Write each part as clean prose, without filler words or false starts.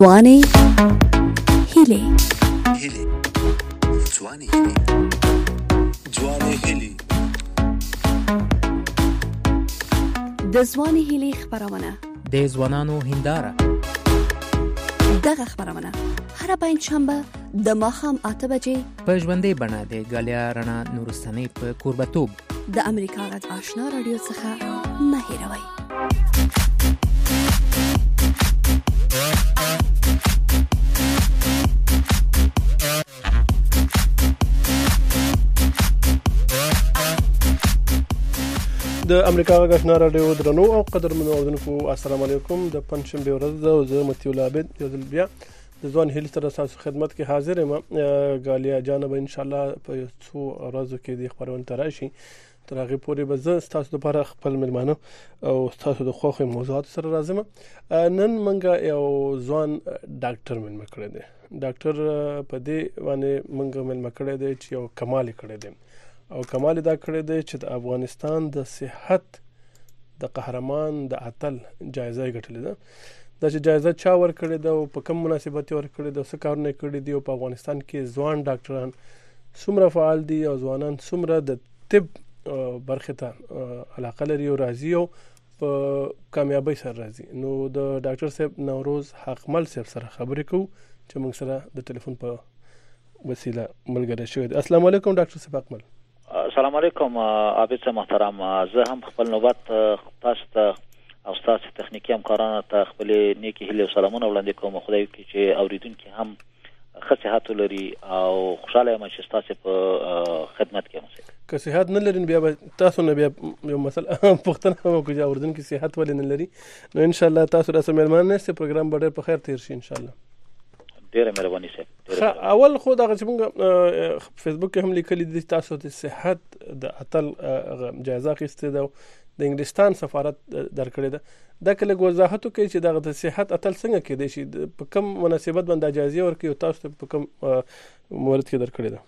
ځواني هیلې د ځواني هیلې خپرونه د ځوانانو هنداره. دغه خپرونه هر پنځشنبه د ماښام 8 بجې په ژوندۍ بڼه د ګالیا رڼا نورستانۍ په کوربتوب د امریکا غږ آشنا رادیو څخه مه هېروئ. د امریکا غږ آشنا رادیو درنو او قدرمنو اوردونکو السلام علیکم. د پنځشنبې ورځ ده او زه متي الله عابد یو ځل بیا د ځوان هیلې سره تاسو خدمت کې حاضر یم. ګالیا جان به ان شاء الله په څو ورځو کې د خبرونه تر راشي. تر هغه پورې به زه تاسو لپاره خپل ملمانه او تاسو د خوښ موضوعات سره راځم. نن منګه یو ځوان ډاکټر ملمه کړی دی. ډاکټر په دې باندې منګه ملمه کړی دی چې یو کمال کړی دی او کمال دا کړی دی چې د افغانستان د صحت د قهرمان د اتل جایزه ګټلې ده. دا چې جایزه چا ورکړې ده او په کوم مناسبت ورکړې ده، څه کارونه کړي دي او په افغانستان کې ځوان ډاکټران څومره فعال دي او ځوانان څومره د طب برخه ته علاقه لري او راځي او په کامیابی سره راځي. نو د ډاکټر صاحب نوروز حقمل صاحب سره خبرې کوو چې موږ سره د ټلیفون په وسیله ملګری شوی دی. السلام علیکم ډاکټر صاحب حقمل. السلام علیکم عابد صاحب محترم. زه هم خپل نوبت تاسو ته او تاسو تخنیکی همکارانو ته خپل نیکی هیله او سلامونه وړاندې کوم. خدای وکړي چې اوریدونکو هم ښه صحت ولري او خوشاله یم چې تاسو په خدمت کې اوسئ. که صحت نه لري بیا تاسو نه بیا یو مسله پوښتنه وکړو چې اوریدونکو صحت ولې نه لري. نو ان شاء الله تاسو راسه مهربان نه پروګرام به ډېر په خیر تیر شي ان شاء الله. ډیره مهرباني صاحب. اول خو دا چې موږ فیسبوک کې هم لیکلي دي تاسو د صحت د اتل جایزه اخیستې ده، د انګلستان سفارت درکړې ده. دا کله وضاحت کوي چې دا د صحت اتل څنګه کېدای شي، په کوم مناسبت باندې جایزه ورکړي او تاسو په کوم مورد کې درکړې ده؟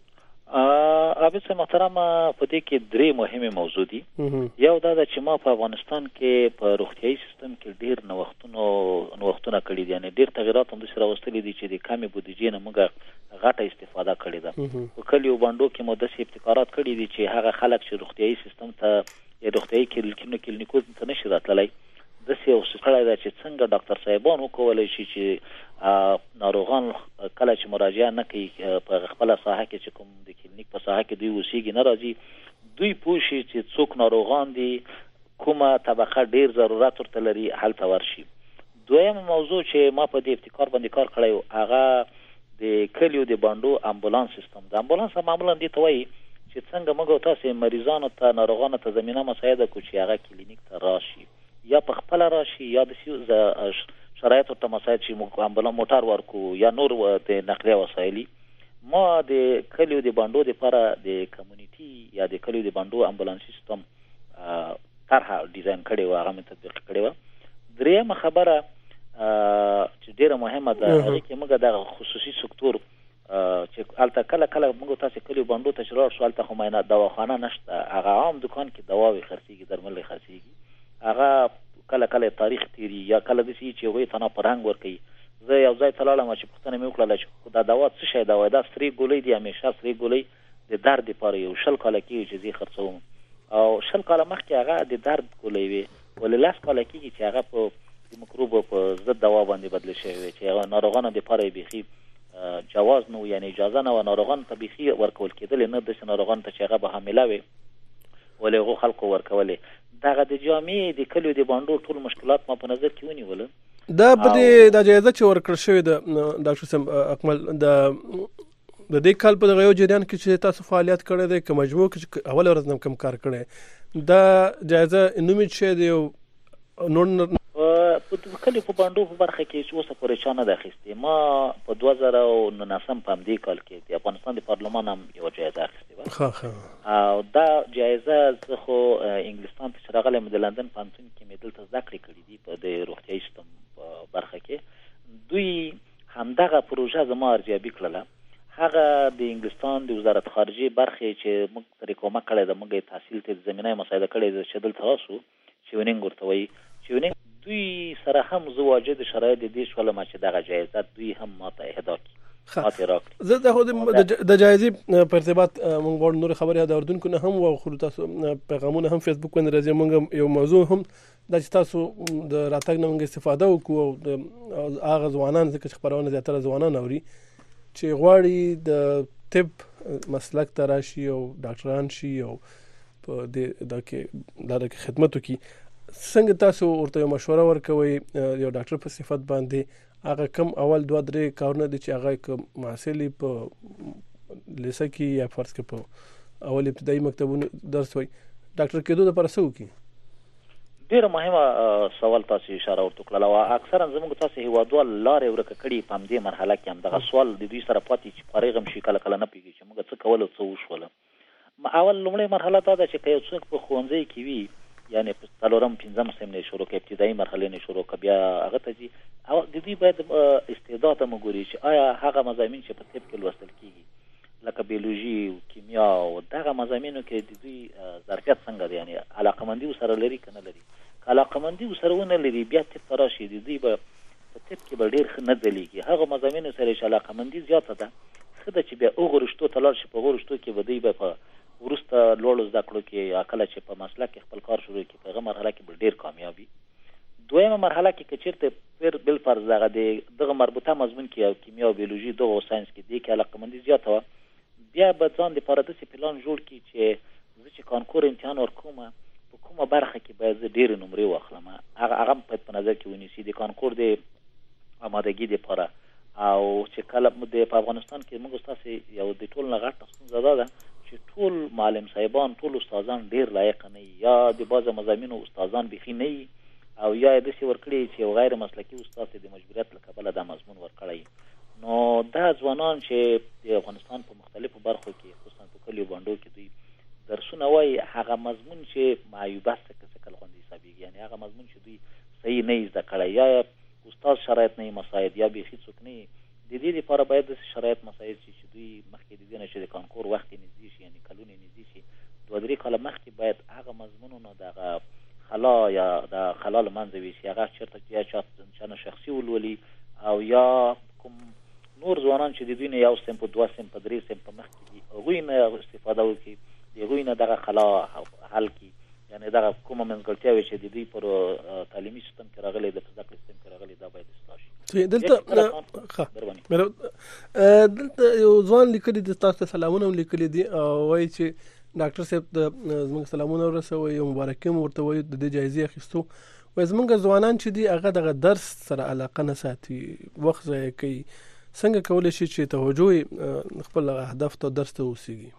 عابد صاحب محترم په دې کې درې مهمه موضوع دي. یو دا چې ما په افغانستان کې په روغتيایي سیستم کې ډېر نوښتونه کړي دي، یعنی ډېر تغیرات هم سره راوستلي دي چې د کمې بودیجې نه موږ غټه استفاده کړې ده. په کلیو باندې کې مو داسې ابتکارات کړي دي چې هغه خلک چې روغتيایي سیستم ته یا روغتيایي کلینیکو ته نشي راتللی، داسې یو څه کړی ده چې څنګه ډاکټر صاحبان وکولی شي چې ناروغان کله چې مراجعه نه کوي په خپله ساحه کې چې کوم د کلینیک په ساحه کې دوی اوسېږي نه راځي، دوی پوه شي چې څوک ناروغان دي، کومه طبقه ډېر ضرورت ورته لري، هلته ورشي. دویمه موضوع چې ما په دې ابتکار باندې کار کړی و هغه د کلیو د بانډو امبولانس سیستم. د امبولانس معمولا دې ته وایي چې څنګه موږ تاسې مریضانو ته ناروغانو ته زمینه مساعده کړو چې هغه کلینیک ته راشي یا په خپله راشي یا د شرایطو ته مساعد شي، موږ امبولانس موټر ورکو یا نور د نقلیه وسایلي. ما د کلیو د بانډو لپاره د کمیونټي یا د کلیو د بانډو امبولانس سیستم طرحه ډیزاین کړې وه، هغه مې تطبیق کړې وه. درېیمه خبره چې ډېره مهمه ده، هغې کې موږ دغه خصوصي سکتور چې هلته کله موږ تاسې کلیو بانډو ته چې لاړ شو هلته خو دواخانه نشته، هغه عام دکان کې دواوې خرڅېږي، درمل خرڅېږي، هغه کله تاریخ تیری یا کله داسې چې هغوی ته فرهنګ ورکوي. زه یو ځای ته لاړم چې پوښتنه مې وکړله چې دا دوا څه شی ده؟ وایي دا سرې ګولۍ دي، همیشه سرې ګولۍ د درد دپاره یو 20 کاله کېږي چې زه یې خرڅوم او 20 کاله مخکې هغه د درد ګولۍ وې، ولې 10 کاله کېږي چې هغه په د مکروبو په ضد دوا باندې بدله شوې وې چې هغه ناروغانو دپاره یې بیخي جواز نه و، یعنې اجازه نه وه ناروغانو ته بیخي ورکول کېدلې نه، داسې ناروغانو ته چې هغه به حامله وې ولې هغو خلکو ورکولې. دغه د جامعې د کلیو د بانډو ټول مشکلات ما په نظر کې ونیوله. دا په دې د جایزه چې ورکړل شوې ده ډاکټر صاحب اکمل، د دې کال په دغه یو جریان کې چې تاسو فعالیت کړی دی که مجموع کې اوله ورځ نه کم کار کړی، دا جایزه نومې څه دی او نور په کلیو په بانډو په برخه کې چې اوسه پورې چا نه ده اخیستې. ما په 2019 په همدې کال کې د افغانستان د پارلمان هم یوه جایزه اخیستې وه او دا جایزه زه خو انګلستان ته چې راغلی م د لندن پوهنتون کې مې دلته زده کړې کړي دي په د روغتیایي سیستم په برخه کې. دوی همدغه پروژه زما ارزیابي کړله. هغه د انګلستان د وزارت خارجې برخې چې موږ ترې کومک کړی ده، موږ یې تحصیل ته زمینه مساعده کړې ده چې دلته راسو، چیونینګ ورته وایي. چیونینګ دوی سره هم زه واجد شرایط دې شولم چې دغه جایزه دوی هم ماته اهدا کړي. زه د خود د جایزې په ارتباط موږ غواړو نور خبرې د اردوونکو نه هم واخلو. تاسو پیغامونه هم فیسبوک باندې راځي. موږ یو موضوع هم د تاسو د راتګ نه موږ استفاده وکړو او د هغه ځوانان ځکه چې خبرونه زیاتره ځوانان اوري چې غواړي د طب مسلک ته راشي او ډاکټران شي او په دې د خدمت وکړي. څنګه تاسو ورته یو مشوره ورکوي یو ډاکټر په صفت باندې هغه کم اول 2-3 کارونه دي چې هغه کوم محصلي په لیسه کې یا فرض کې په اول ابتدایي مکتبونو درس وای ډاکټر کېدو لپاره څه وکړي؟ ډېر مهمه سوال تاسو اشاره ورته کړله او اکثرا زموږ تاسو هیوادوال لارې ورکه کړي په همدې مرحله کې هم دغه سوال د دوی سره پاتې چې فارغ هم شي کله کله نه پوهېږي چې موږ څه کول او څه وشوله. اول لومړۍ مرحله دا ده چې که یو څوک په ښوونځي کې وي یعنی په 4م 5م نه شروع کې ابتدایي مرحله نه شروع که بیا هغه ته ځي او د دوی باید استعداد هم وګوري چې آیا هغه مضامین چې په طب کې لوستل کېږي لکه بیولوژي او کیمیا او دغه مضامینو کې د دوی ظرفیت څنګه دی، یعنی علاقمندي ورسره لري که نه لري. که علاقمندي ورسره ونه لري بیا طب ته راشي د دوی به په طب کې به ډېر ښه نه ځلیږي. هغه مضامینو سره چې علاقمندي زیاته ده ښه ده چې بیا هغو رشتو ته لاړ شي. په هغو رشتو کې به دوی به په وروسته لوړو زده کړو کې یا کله چې په مسلک کې خپل کار شروع کړي په هغه مرحله کې به ډېر کامیابي. دویمه مرحله کې که چېرته بالفرض دغه مربوطه مضمون کې او کیمیا او بیولوژي دغه ساینس کې دې کې علاقمندي زیاته وه بیا به ځان دپاره داسې پلان جوړ کړي چې زه چې کانکور امتحان ورکوم په کومه برخه کې باید زه ډېرې نمرې واخلم. هغه باید په نظر کې ونیسي د کانکور د آمادګي دپاره. او چې کله په افغانستان کې موږ ستاسې یو د ټول نه غټه ستونزه دا ده چې ټول معلم صاحبان ټول استادان ډېر لایق نه وي، یا د بعضو مضامینو استادان بیخي نه وي او یا یې داسې ورکړي چې یو غیر مسلکي استاد د مجبوریت له کبله دا مضمون ورکړی. نو دا ځوانان چې د افغانستان په مختلفو برخو کې خصوصا په کلیو بانډو کې دوی درسونه وایي هغه مضمون چې معیوبه څکل غوندې حسابېږي، یعنی هغه مضمون چې دوی صحیح نه یې زده کړی یا استاد شرایط نه یې مساعد یا بیخي څوک نه یې. د دې لپاره باید داسې شرایط مساعد شي چې دوی مخکې د دې نه چې د کانکور وخت یې نږدې شي یعنې کلونه یې نږدې شي 2-3 کاله مخکې باید هغه مضمونونه دغه خلا یا د خلا له منځه ویسي. هغه چېرته چې یا چا نه شخصي ولولي او یا کوم نور ځوانان چې د دوی نه یو صنف 2 صنف 3 صنف مخکې دي هغوی نه استفاده وکړي، د هغوی نه دغه خلا حل کړي. یعنې دغه کومه منځګړتیاوې چې د دوی پر تعلیمي سیستم کې راغلی د زده کړې سیستم کې راغلی دا باید اصلاح شي. دلته یو ځوان لیکلي دي تاسو ته سلامونه هم لیکلي دي او وایي چې ډاکټر صاحب زموږ سلامونه ورسوي یو مبارکي هم ورته وایي د دې جایزې اخیستو. وایي زموږ ځوانان چې دي هغه دغه درس سره علاقه نه ساتي، وخت ضایع کوي. څنګه کولی شي چې توجه خپل هدف ته درس ته وسیږي؟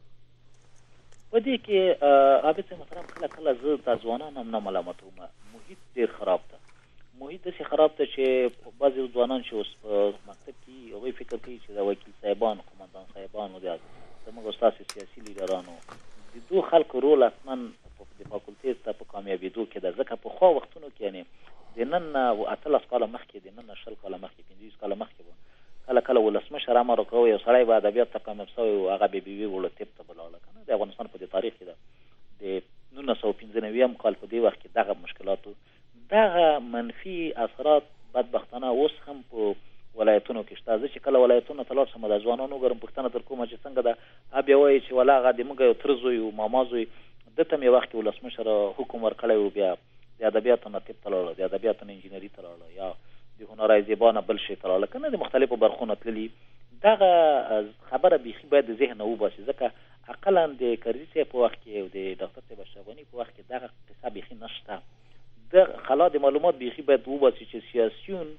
په دې کې عابد محترم کله کله زه د ځوانان هم نه ملامتوم. محیط ډېر خراب ده. محیط داسې خراب ده چې بعضې ځوانان چې اوس په مکتب کې هغوی فکر کوي چې د وکیل صاحبانو قمندان صاحبانو زموږ ستاسې سیاسي لیډرانو د دو خلکو رول حتما د فاکولټې ته په کامیابېدو کې ده. ځکه پخوا وختونو کې یعنې د نن نه 18 کاله مخکې د نن نه 20 کاله مخکې 15 کاله مخکې به کله کله ولسمشر امر وکړی یو سړی به ادبیات ته کامیاب شوی و هغه به بي وړه طب ته به لاړه که نه. د افغانستان په دې تاریخ کې ده د 1995 کال په دې وخت کې دغه مشکلاتو دغه منفي اثرات بدبختانه اوس هم په ولایتونو کې شته. زه چې کله ولایتونو ته لاړ شم د ځوانانو وګورم پوښتنه در کومه چې څنګه ده بیا وایي چې ولا هغه د موږ یو تره زوی و ماما زوی ده ته مې وخت کې ولسمشر حکم ورکړی و بیا د ادبیاتو نه طب ته لاړه، د ادبیاتو نه انجینري ته لاړه یا د هنرای زیبا نه بل شی ته لاړه که نه د مختلفو برخو نه تللي. دغه خبره بیخي باید د ذهن نه وباسي. ځکه اقلا د کرزي صاحب په وخت کې او د ډاکټر صاحب اشرف غني په وخت کې دغه قصه بیخي نشته. د خلا د معلومات بیخي باید وباسي چې سیاسیون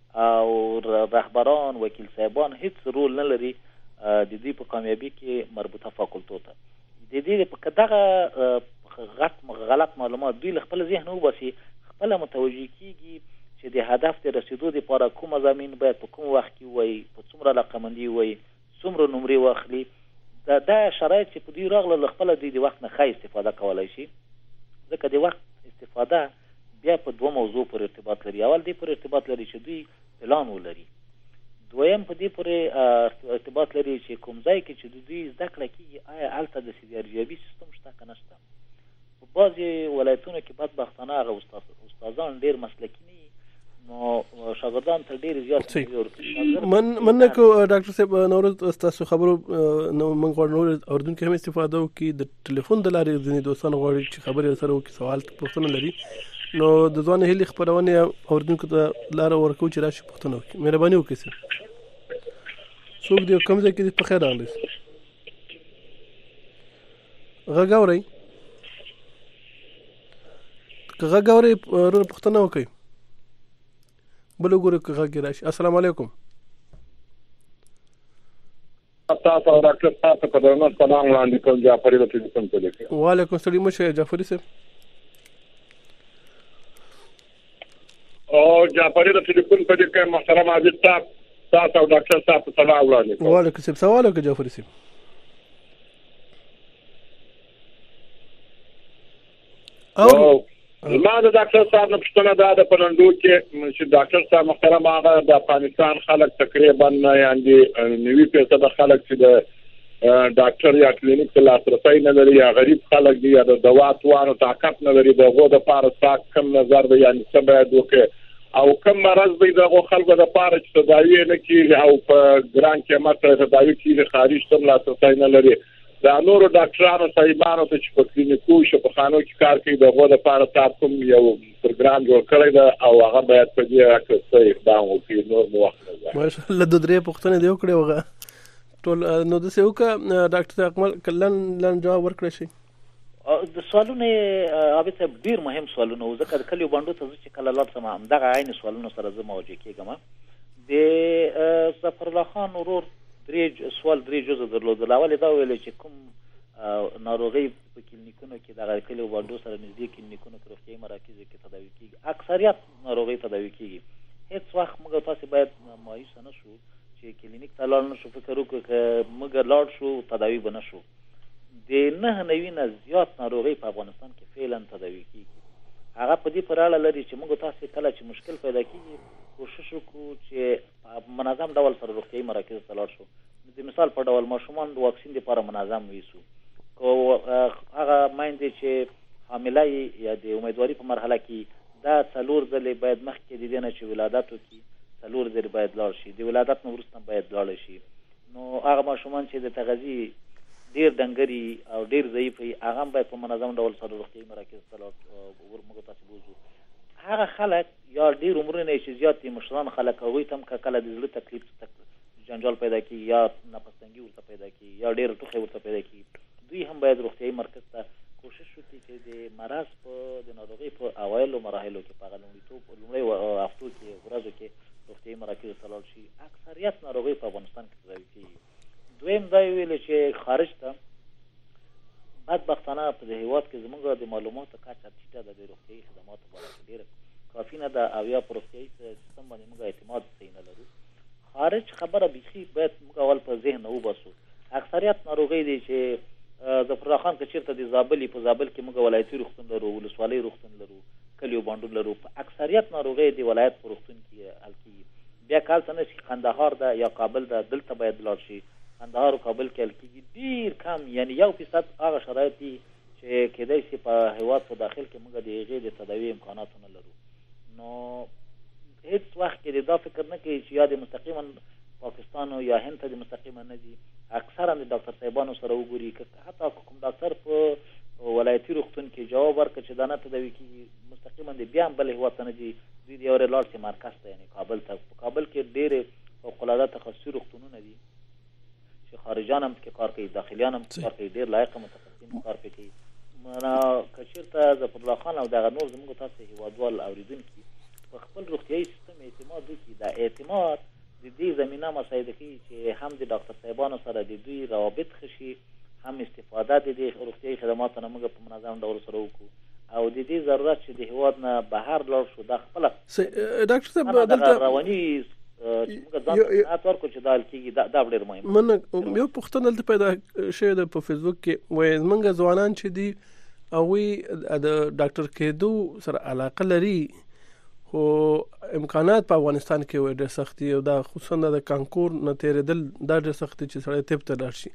او رهبران وکیل صاحبان هیڅ رول نه لري د دې په کامیابی کې مربوطه فاکولټو ته. د دې په دغه غلط معلومات دوی له خپل ذهن وباسي، خپل متوجه کیږي چې د هدف ته رسیدو لپاره کوم مضامین باید په کوم وخت کې وایي، په څومره علاقمندي وایي، څومره نمرې واخلي. دا شرایط چې په دوی راغله له خپله دوی د وخت نه ښه استفاده کولی شي. ځکه د وخت استفاده بیا په 2 موضوع پر ارتباط لري. اول دې پر ارتباط لري چې دوی پلان ولري. دویم په دې پورې ارتباط لري چې کوم ځای کې چې دوی زده کړه کېږي آیا هلته د ارزیابي سیستم شته که نشته. په بعضې ولایتونو کې بدبختانه هغه استادان ډېر مسلکي نه نو شاګردان ته ډېر زیات مننه کو ډاکټر صاحب نورز تاسو خبرو نو موږ غواړو نور اردوونکي هم استفاده وکړي د ټلیفون د لارې ځینې دوستان غواړي چې خبرې سره وکړي سوال پوښتنه لري نو د ځوان هیلې خپرونې اردوونکو ته لاره ورکوو چې راشي پوښتنه وکړي مهرباني وکړئ سر څوک دی کوم ځای کې دي په خیر راغلی غږ اورئ که غږ اورئ پوښتنه وکړئ بل وګورئ که غږ راشي السلام علیکم تاسو ډاکټر صاحب په درنه سلام وړاندې کوم جعفري د ټلیفون په لیکه وعلیکم السلام مشه جعفري صاحب او جعفري د ټلیفون په لیکه محترم عزیز صاحب تاسو ډاکټر صاحب په سلام وړاندې کوم وعلیکم السلام سوال وکړه جعفري صاحب ما د ډاکټر صاحب نه پوښتنه ده په نندو کې چې ډاکټر صاحب محترم هغه د افغانستان خلک تقریبا یعنی 90% خلک چې د ډاکټر یا کلینیک ته لاسرسی نه لري یا غریب خلک دي یا د دوا توانو طاقت نه لري دغه د پاره ساک کم نظر دی یعنی څه باید وکړي او کم مرض دی دغه خلکو د پاره چې تداوی نه کیږي او په ګران قیمت تداوی کیږي خارج ته لاسرسی نه لري دا نورو ډاکټرانو صاحبانو ته چې په کلینیکو شفاخانو کې کار کوي دغه د پاره تاسو کوم یو پروګرام جوړ کړی دا او هغه باید په دې راکړي اقدام وکړي نور مو وخت ماشاءالله د درې پوښتنې دی وکړي وغه ټول نو د سیو کا ډاکټر اکمل کلن جواب ورکړی شي د سوالونه اوبته ډیر مهم سوالونه ځکه د کلیو باندې ته چې کله لاړ سم همدغه عین سوالونه سره زه مواجه کېږم د ظفر الله خان ورور درې جزء درلودل اول دا ویل چې کوم ناروغي په کلینیکونو کې د کلیو باندې سره نږدې کلینیکونو کې روغتیايي مراکز کې تداوي کیږي اکثریت ناروغي تداوي کیږي هیڅ وخت موږ تاسو باید مایوس نه شو چې کلینیک ته لاړ نشو فکر وکړو چې موږ لاړ شو تداوي بنه شو د 9 زیات ناروغي په افغانستان کې فعلا تداوي کیږي هغه په دې پراله لري چې موږ تاسو کله چې مشکل پیدا کیږي کوشش وکړو چې په منظم ډول سره روغتیايي مراکز ته لاړ شو د مثال په ډول ماشومان د واکسین لپاره منظم ویسو کو هغه مایندې چې حامله یا د امیدواري په مرحله کې دا 4 ځلې باید مخکې د دې نه چې ولادت وکړي 4 ځلې باید لاړ شي د ولادت نه وروسته باید لاړ شي نو هغه ماشومان چې د تغذی ډیر دنګري او ډیر ضعیف وي هغه باید په منظم ډول سره روغتیايي مراکز ته ورمغه تاسو بوزو هغه خلک یا ډیر عمرونه چې زیات مشران خلک هغوی تم کله د زړه تکلیف جنجال پیدا کی یا نفسنګي ورته پیدا کی یا ډیر ټوخي ورته پیدا کی دوی هم باید روغتیايي مرکز ته کوشش وکړي چې د مرض په د ناروغي په اوایلو مراحلو کې په لومړی هفتو کې ورځو کې روغتیايي مراکز ته لاړ شي اکثریت ناروغي په افغانستان کې تداوي کیږي دویم دا ویل چې خارج ته بدبختانه په هیواد کې زموږ د معلوماتو کچه ټیټه ده د روغتیايي خدماتو په اړه ډیره کافي نه ده او یا پر روغتیايي سیستم باندې موږ اعتماد صحیح نه لرو خارج خبره بيخي باید موږ اول په ذهن وباسو اکثریت ناروغي دي چې ظفر الله خان کچیرته د زابل کې موږ ولایتي روغتون لرو ولسوالۍ روغتون لرو کلیو باندې لرو په اکثریت ناروغي د ولایت په روغتون کې حل کیږي بیا کال څنګه چې قندهار ده یا کابل ده دلته باید لاړ شي قندهار او کابل کې حل کیږي ډیر کم یعنی 1% هغه شرایط دي چې کېدای شي په هیواد په داخل کې موږ د هغې د تداوي امکانات نه لرو نو هیڅ وخت کې دا فکر نه کوي چې یا د مستقیما پاکستان یا هند ته د مستقیما نه دي اکثرا د ډاکټر صاحبانو سره وګوري حتی کوم ډاکټر په ولایتي روغتون کې جواب ورکړي چې دا نه تداوي کیږي مستقیما د بیا هم بل هیواد ته نه دي دوی د یو لاړ شي مرکز ته یعنی کابل ته په کابل کې ډېرې فوق‌العاده تخصصي روغتونونه دي چې خارجان هم کې کار کوي داخلیان هم کار کوي ډېر لایق متخصصین کار کوي که چېرته ظفر الله خان او دغه نور زموږ تاسو هیوادوال اورېدونکي په خپل روغتیايي سیستم اعتماد وکړي دا اعتماد د دې زمینه مساعده کوي چې هم د ډاکټر صاحبانو سره د دوی روابط ښه شي هم استفاده د دې روغتیايي خدماتو نه موږ په منظم ډول سره وکړو او د دې ضرورت چې د هیواد نه بهر لاړ شو دا خپله ډاکټر صاحب دلته رواني موږ ځان اتور کو چې دا کېږي دا ډېر مهم من یو پوښتنه دلته پیدا شوې ده په فیسبوک کې وایي موږ ځوانان چې دي هغوی د ډاکټر کېدو سره علاقه لري خو امکانات په افغانستان کې ډېر سخت دي او دا خصوصا د کانکور نه تېرېدل دا ډېر سخت دي چې سړی طب ته لاړ شي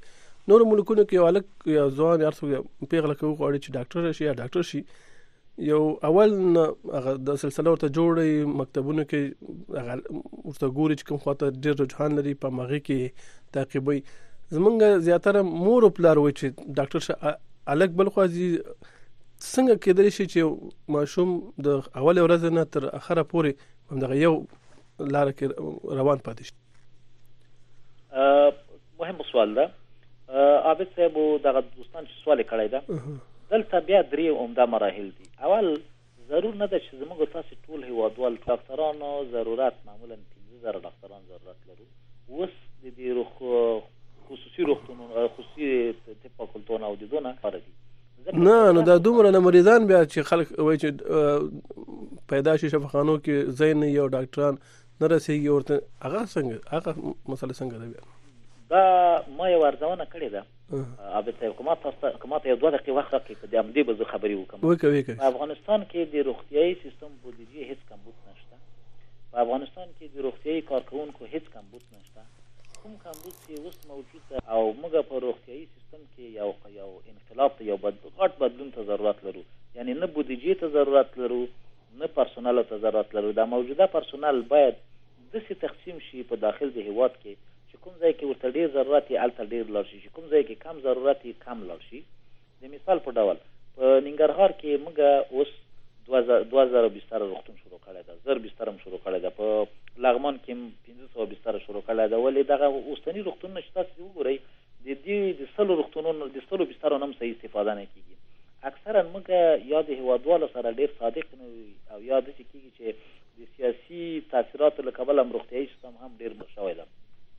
نور ملکونو کې یو الک یا ځوان ارڅو پیغله کوي غواړي چې ډاکټر شي یا ډاکټر شي یو اول هغه د سلسله ورته جوړي مکتبونو کې هغه ورته ګوري چې کوم خواته ډېر رجحان لري په مغه کې تعقیبوي زمونږ زیاتره مور او پلار وایي چې ډاکټر شه الک بل خوازي څنګه کېدلی شي چې ماشوم د اول ورځ نه تر اخره پورې همدغه یو لار کې روان پاتې شي مهم سوال ده عابد صاحب دغه دوستان چې سوال کړی ده دلته بیا درې عمده مراحل دي اول ضرور نه ده چې زموږ تاسو ټول هیوادوال ډاکټرانو ضرورت معمولا 15000 ډاکټران ضرورت لرو اوس د دې خصوصي روغتونونو خصوصي طب فاکولتونو او دونه فردي نه نو دا دومره نه مریضان بیا چې خلک وایي چې پیدا شي شفاخانو کې زین یو ډاکټران نه رسېږي ورته هغه څنګه هغه مسله څنګه ده بیا دا ما یو ارزونه کړې ده عابد صاحب کومه یو 2 دقیقې وخت راکړئ په دې امدې به زه خبرې وکړم په افغانستان کې د روغتیايي سیستم بودیجې هیڅ کمبود نشته په افغانستان کې د روغتیايي کارکونکو هیڅ کمبود نشته کوم کمبود چې اوس موجود ده او موږ په روغتیايي سیستم کې یو انقلاب ته یو غټ بدلون ته ضرورت لرو یعنی نه بودیجې ته ضرورت لرو نه پرسونل ته ضرورت لرو دا موجوده پرسونل باید داسې تقسیم شي په داخل د هیواد کې کوم ځای کې ورته ډېر ضرورت یې هلته ډېر لاړ شي چې کوم ځای کې کم ضرورت یې کم لاړ شي د مثال په ډول په ننګرهار کې موږ اوس 2000 بستر روغتون شروع کړی ده 1000 بستر هم شروع کړی ده په لغمان کې 1500 بستر شروع کړی ده ولې دغه اوسني روغتونونه چې تاسو وګورئ د دې د 100 روغتونونو د 100 بسترونو هم صحیح استفاده نه کیږي اکثرا موږ یا د هیوادوالو سره ډېر صادق نه وي او یا داسې کیږي چې د سیاسي تاثیراتو له کبله هم روغتیايي سیستم هم ډېر شوی ده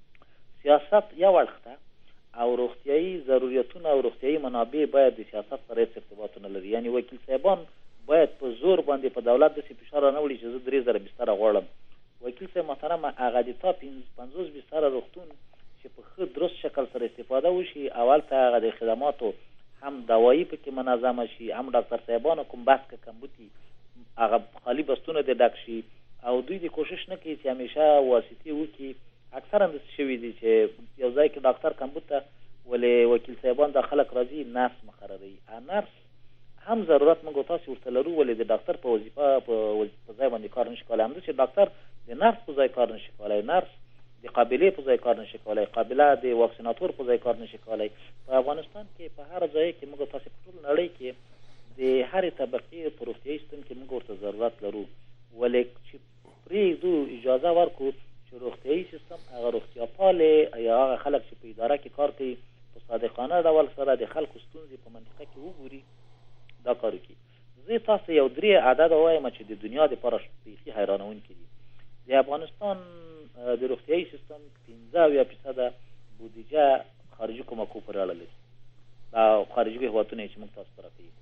سیاست یو اړخته او روغتیايي ضرورتونه او روغتیايي منابع باید د سیاست سره ارتباط نه لري یعنی وکیل صاحبان باید په زور باندې په دولت داسې فشار نه وړي چې زه 3000 بستر غواړم وکیل صاحب محترم هغه د تا 50 بستر روغتون چې په ښه درست شکل سره استفاده وشي اول ته هغه د خدماتو هم دوايي پکې منظمه شي هم ډاکټر صاحبانو کوم بحث کمبوتي هغه خالی بستونه د ډک شي او دوی د کوشش نه کوي چې همیشه واسطې وکړي اکثرا د شوی دي چې یو ځای کې ډاکټر کمبوته ولې وکیل صاحبان د خلک راځي نرس مخرري نرس هم ضرورت موږ تاسو ورته لرو ولې د ډاکټر په وظیفه په ځای باندې کار نشي کولای هم چې ډاکټر د نرس په ځای کار نشي کولای نرس د قابلې په ځای کار نشي کولای قابله د واکسیناتور په ځای کار نشي کولای په افغانستان کې په هر ځای کې موږ تاسو په ټول نړۍ کې د هرې طبقې په روغتیايي سیستم کې موږ ورته ضرورت لرو ولې چې پرېږدو اجازه ورکړو چې روغتیايي سیستم هغه روغتیا پالې یا هغه خلک چې په اداره کې کار کوي په صادقانه ډول سره د خلکو ستونزې په منطقه کې وګوري دا کار وکړي زه تاسو یو 3 عدد وایم چې د دنیا لپاره بیخي حیرانونکي دي د افغانستان د روغتیايي سیستم 15% بودیجه خارجي کومکو پر اړه لري دا خارجي هیوادونه چې موږ تاسو سره کوي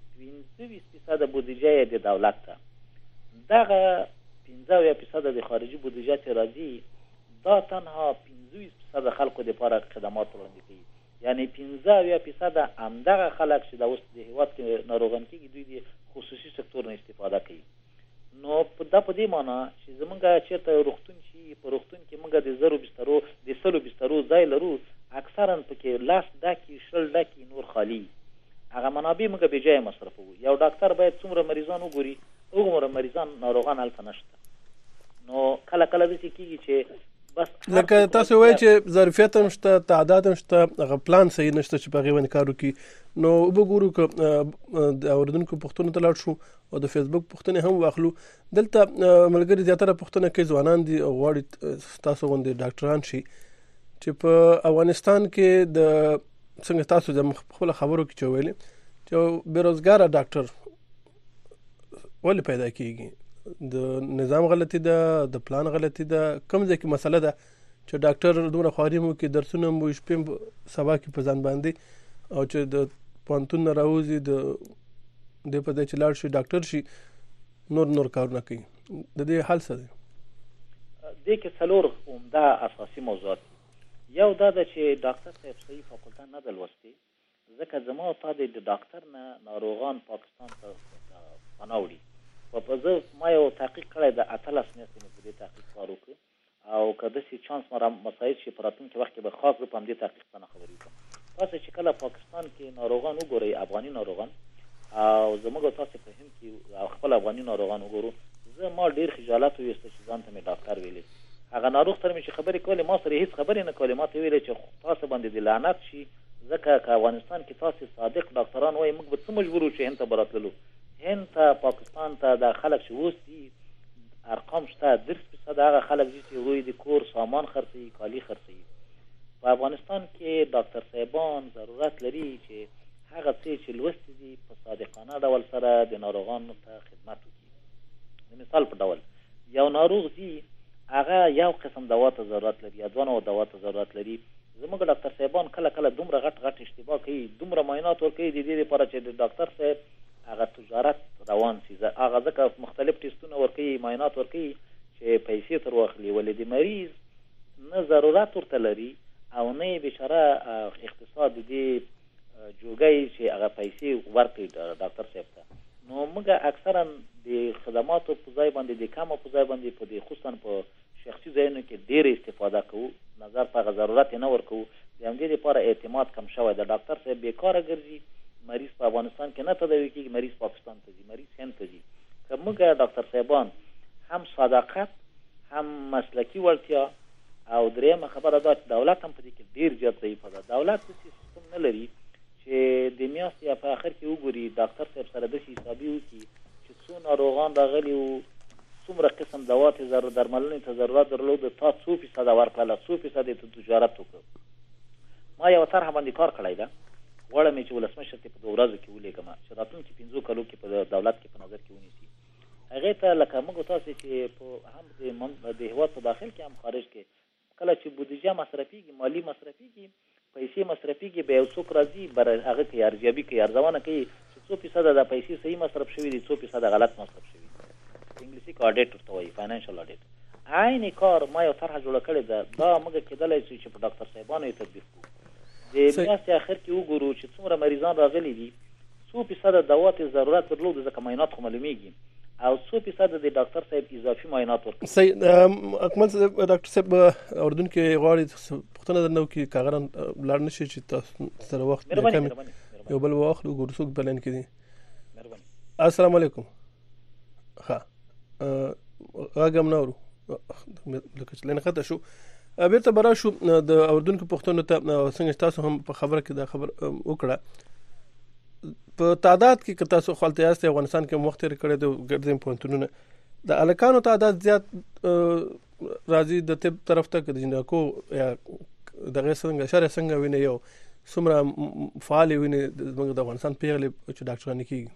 15% بودیجه د دولت ته دغه 15% د خارجي بودیجه چې راځي دا تنها 15% خلکو لپاره خدمات وړاندې کوي یعنی 15% همدغه خلک چې د اوس د هیواد کې ناروغان کېږي دوی د خصوصي سکتور نه استفاده کوي نو دا په دې معنی چې زمونږ چېرته روغتون شي په روغتون کې موږ د 100 بسترو ځای لرو اکثرا پکې لاس ډکي شل ډکي نور خالی هغه منابع موږ بې ځایه مصرفوو یو ډاکټر باید څومره مریضان وګوري هغومره مریضان ناروغان هلته نشته نو کله داسې کېږي چې بس لکه تاسو وایي چې ظرفیت هم شته تعداد هم شته هغه پلان صحیح نشته چې په هغې باندې کار وکړي نو وګورو که د اورېدونکو پوښتنو ته لاړ شو او د فیسبوک پوښتنې هم واخلو دلته ملګري زیاتره پوښتنه کوي ځوانان دي او غواړي ستاسو غوندې ډاکټران شي چې په افغانستان کې د څنګه تاسو د خپلو خبرو کې چې ویلې چې بېروزګاره ډاکټر ولې پیدا کېږي د نظام غلطي ده د پلان غلطي ده کوم ځای کې مسله ده چې ډاکټر دومره خواري مو کې درسونه مو شپې سبا کې په ځان باندې او چې د پوهنتون نه راوځي د په دې چې لاړ شي ډاکټر شي نور کارونه کوي د دې حل څه دی دې کې څلور عمده اساسي موضوعات یو دا ده چې ډاکټر صاحب صحیح فاکولټه نه ده لوستې ځکه زما او تا د ډاکټر نه ناروغان پاکستان ته پناه وړي په ما یو تحقیق کړی د 18 میاشتې مې په دې تحقیق کار وکړ او که داسې چانس مسایل شي په راتلونکي وخت کې به خاص زه په همدې تحقیق باندې خبرې وکړم تاسو چې کله پاکستان کې ناروغان وګورئ، افغاني ناروغان او زموږ تاسو په هند کې خپل افغاني ناروغان وګورو، ما ډیر خجالت وېسته چې ځان ته مې ډاکټر ویلې. هغه ناروغ سره مې چې خبرې کولې ما سره هیڅ خبرې نه کولې، ما ته ویلې چې تاسو باندې د لعنت شي، ځکه که افغانستان کې تاسو صادق ډاکټران وای موږ به څه مجبور وو چې هند ته به راتللو. هند ته پاکستان ته دا خلک چې اوس دي ارقام شته 10% هغه خلک دي چې هغوی د کور سامان خرڅوي، کالي خرڅوي. په افغانستان کې ډاکټر صاحبان ضرورت لري چې هغه څه چې لوستي دي په صادقانه ډول سره د ناروغانو ته خدمت وکړي. د مثال په ډول یو ناروغ دی هغه یو قسم دوا ته ضرورت لري یا دوه نوع دوا ته ضرورت لري. زموږ ډاکټر صاحبان کله کله دومره غټ اشتباه کوي، دومره معاینات ورکوي د دې لپاره چې د ډاکټر صاحب هغه تجارت روان شي. هغه ځکه مختلف ټیسټونه ورکوي، معاینات ورکوي چې پیسې تر واخلي، ولې د مریض نه ضرورت ورته لري او نه یې بېچاره اقتصاد دې جوګی چې هغه پیسې ورکړي ډاکټر صاحب ته. نو موږ اکثرا د خدماتو په ځای باندې د کمو په ځای باندې په دې خصوصا په شخصي ځایونو کې ډېره استفاده کوو، نظر په هغه ضرورت یې نه ورکوو. د همدې لپاره اعتماد کم شوی د ډاکټر صاحب بېکاره ګرځي، مریض په افغانستان کې نه تداوي کېږي، مریض پاکستان ته ځي، مریض هند ته ځي. که موږ ډاکټر صاحبان هم صداقت، هم مسلکي وړتیا او درېیمه خبره دا چې دولت هم په دې کې ډېر زیات ضعیفه ده. دولت داسې سیستم نه لري چې د میاشتې یا په آخر کې وګوري ډاکټر صاحب سره داسې حسابي وکړي چې څو ناروغان راغلي وو، څومره قسم دوا ته درملنې ته ضرورت درلود، تا 100% ورکړله، 100% یې ته تجارت وکړ. ما یوه طرحه باندې کار کړی ده، غواړم چې ولسمشر ته په 2 ورځو کې ولیږم چې راتلونکي 5 کالو کې په دولت کې په نظر کې ونیسي. هغې ته لکه موږ تاسې چې هم د هېواد په داخل کې هم خارج کې کله چې بودیجه مصرفېږي، مالي مصرفېږي، پیسې مصرفېږي، بیا یو څوک راځي هغه کوي ارزیابي کوي، ارزونه کوي چې 100% د پیسې صحیح مصرف شوي دي، 100% غلط مصرف شوي دي. انګلیسي کې اډیټ ورته وایي، فاینانشل اډیټ. عین کار ما یو طرحه جوړه کړې ده، دا موږ کېدلی شي چې په ډاکټر صاحبانو یې تطبیق کړو. د میاشتې آخر کې وګورو چې څومره مریضان راغلي دي، 100% دوا ته ضرورت درلود ځکه معاینات خو معلومیږي، او 100% د ډاکټر صاحب اضافي معاینات ورکوي. صحیح. اکمل صاحب، ډاکټر صاحب اردوونکي غواړي پوښتنه درنه وکړي، کاغره لاړ نه شي چې تاسو سره وخت کم یو بل واخلو. ګورو څوک په لاین کې دي. السلام علیکم. ها غاګم نورو لکه چې لین خطه شو بیرته برا شو د اردوونکو پښتنو ته. څنګه تاسو هم په خبره کې دا خبر وکړه په تعداد کې که تاسو خپل تیاست افغانستان کې وخت لري کړی د ګرځم پونتونونه د الکانو تعداد زیات راځي د طب طرف ته کې جنکو یا دغه څنګه شر څنګه ویني یو څومره فعال ویني د افغانستان پیغلي چې ډاکټرانه کیږي.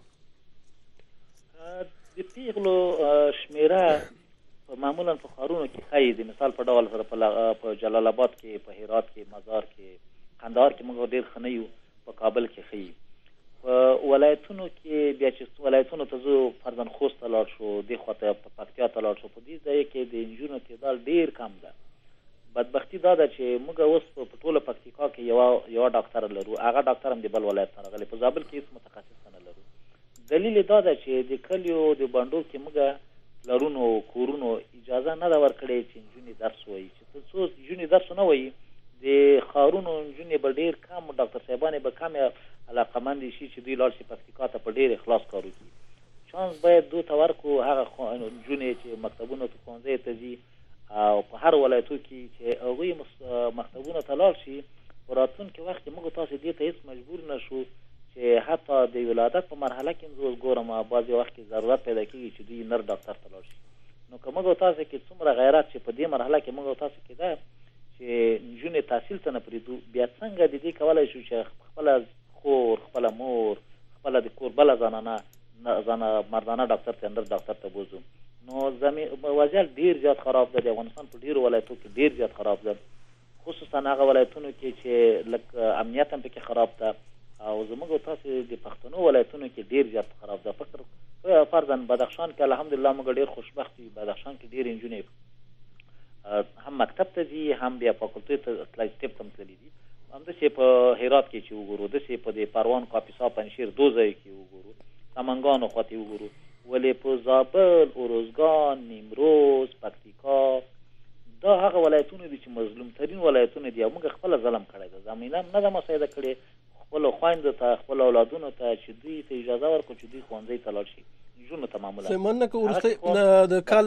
د پیغلو شمیره معمولا په ښارونو کې ښایي، د مثال په ډول سره په جلال آباد کې، په هرات کې، مزار کې، قندهار کې موږ ډېر ښه نه یو، په کابل کې ښایي. په ولایتونو کې بیا چې ولایتونو ته زه فرضاً خوست ته لاړ شو، دې خواته په پکتیا ته لاړ شو، په دې ځای کې د نجونو تعداد ډېر کم ده. بدبختي دا ده چې موږ اوس په ټوله پکتیکا کې یوه ډاکټره لرو، هغه ډاکټر هم د بل ولایت نه راغلی، په زابل کې هېڅ متخصص نه لرو. دلیل دا ده چې د کلیو د بانډو کې موږ لرونو کورونو اجازه نه ده ورکړې چې نجونې درس وایي، چې څو نجونې درس نه وایي د ښارونو نجونې به ډېر کم، ډاکټر صاحبانې به کمې علاقمندې شي چې دوی لاړ شي پکتیکا ته په ډېر اخلاص کار وکړي. چانس باید دوی ته ورکړو هغه نجونې چې مکتبونو ته ښوونځیو ته ځي او په هر ولایتو کې چې هغوی مکتبونو ته لاړ شي، په راتلونکي وخت کې موږ تاسې دې ته هېڅ مجبور نه شو چې حتی د ولادت په مرحله کې زه اوس ګورم بعضې وخت کې ضرورت پیدا کېږي چې دوی نر ډاکټر ته لاړ شي. نو که موږ تاسې کې څومره غیرت چې په دې مرحله کې موږ تاسې کې ده چې نجونې تحصیل ته نه پرېږدو، بیا څنګه د دې کولی شو چې خپله خور، خپله مور، خپله د کور بله زنانه مردانه ډاکټر ته، نر ډاکټر ته بوځو. نو وضعیت ډېر زیات خراب ده، د افغانستان په ډېرو ولایتو کې ډېر زیات خراب ده، خصوصا هغه ولایتونو کې چې لږ امنیت هم پکې خراب ده، او زموږ تاسې د پښتنو ولایتونو کې ډېر زیات خراب ده. فکر فرضاً بدخشان کې الحمدلله موږ ډېر خوشبخت یو، بدخشان کې ډېرې نجونې هم مکتب ته ځي، هم بیا فاکولټۍ ته طب ته هم تللي دي. همداسې په هرات کې چې وګورو، داسې په د پروان، کاپیسا، پنجشیر دو ځایو کې وګورو، سمنګانو خواته وګورو، ولې په زابل، اروزګان، نیمروز، پکتیکا دا هغه ولایتونه دي چې مظلوم ترین ولایتونه دي او موږ خپل ظلم کړی ده. زمینه نه ده مساعده کړې خپل خويندو ته خپل اولادونو ته چې دوی ته اجازه ورکړي چې دوی ښوونځي ته لاړ شي. ژوند ته معمولا سیمانه کو ورسته د کال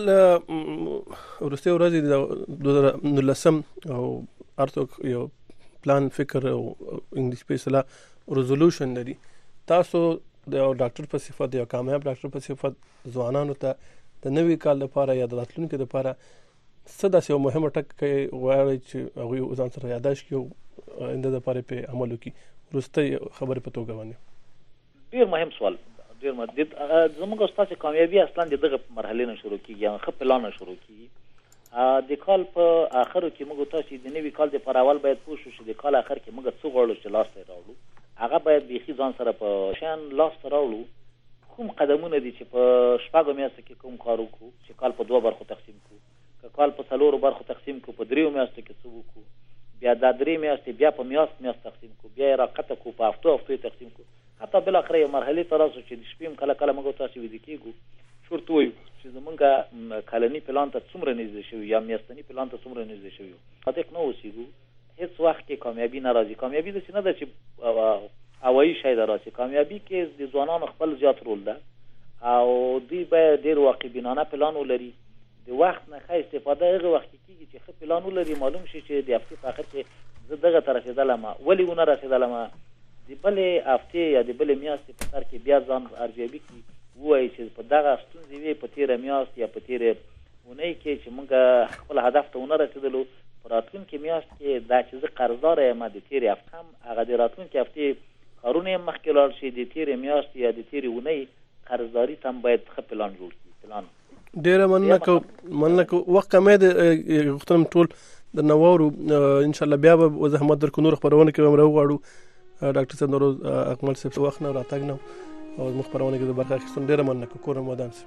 ورسته ورځ د 2019 او ارته یو پلان فکر او انګلیش په اصطلاح ریزولوشن لري. تاسو د ډاکټر په صفت یو کامیاب ډاکټر په صفت ځوانانو ته د نوي کال لپاره یا د راتلونکي لپاره څه داسې یو مهمه ټکی غواړي چې هغوی ځان سره یاداشت کړي آینده لپاره په عمل وکړي؟ وروسته خبرې په توګه باندې ډېر مهم سوال. ډېر مهم زموږ استاد کامیابی اصلا دغه مرحله نه شروع کیږي یا خپل پلان نه شروع کیږي. د کال په اخر کې موږ تاسو د نوي کال د پر اول باید پوه شو چې د کال اخر کې موږ څه غواړو چې لاس ته راوړو. هغه باید بيخي ځان سره په شان لاس ته راوړو کوم قدمونه دي چې په شپږو میاشتو کې کوم کار وکړو چې کال په 2 برخو تقسیم کړو، که کال په 4 برخو تقسیم کړو، په 3 میاشتو کې څه وکړو، بیا د 3 میاشتې بیا په میاشت تقسیم کړو، بیا راقته کو په هفتو تقسیم کړو، حتی بل اخر یو مرحله تر اوسه چې د شپې کله کله موږ تاسو ویل کېږو شورت وایو چې زمونږ کلنی پلان ته څومره نږدې شوی یا میاشتنی پلان ته څومره نږدې شوی. صادق نه اوسېږو هیڅ وخت کې کامیابی ناراضي. کامیابی د څه نه ده چې اوایي شاید راځي. کامیابی کې د ځوانانو خپل زیات رول ده او دوی باید ډېر واقعبینانه پلان ولري. د وخت نه ښه استفاده هغه وخت کېږي چې ښه پلان ولري. معلوم شي چې د هفتې په اخر کې زه دغه ته رسېدلم ولې ونه رسېدلم، د بلې هفتې یا د بلې میاشتې په سر کې بیا ځان ارزیابي کړي، ووایي چې په دغه ستونزې وې په تېره میاشت یا په تېرې اونۍ کې چې موږ خپل هدف ته ونه رسېدلو، په راتلونکې میاشت کې دا چې زه قرضداره یم د تېرې هفتې هم هغه د راتلونکې هفتې کارونه یې مخکې لاړ شي، د تېرې میاشتې یا د تېرې اونۍ قرضداري ته هم باید ښه پلان جوړ کړي. پلان ډېره مننه کوم. وخت کمی دی، غوښتنم ټول درنه واورو. انشاءالله بیا به وضاحت درکړو. نور خپرونه کې هم راوغواړو ډاکټر صاحب نوروز اکمل صاحب وخت نه راتګ نه او زموږ خپرونه کې د برخه اخیستون ډېره مننه کوم. کور ودان شي.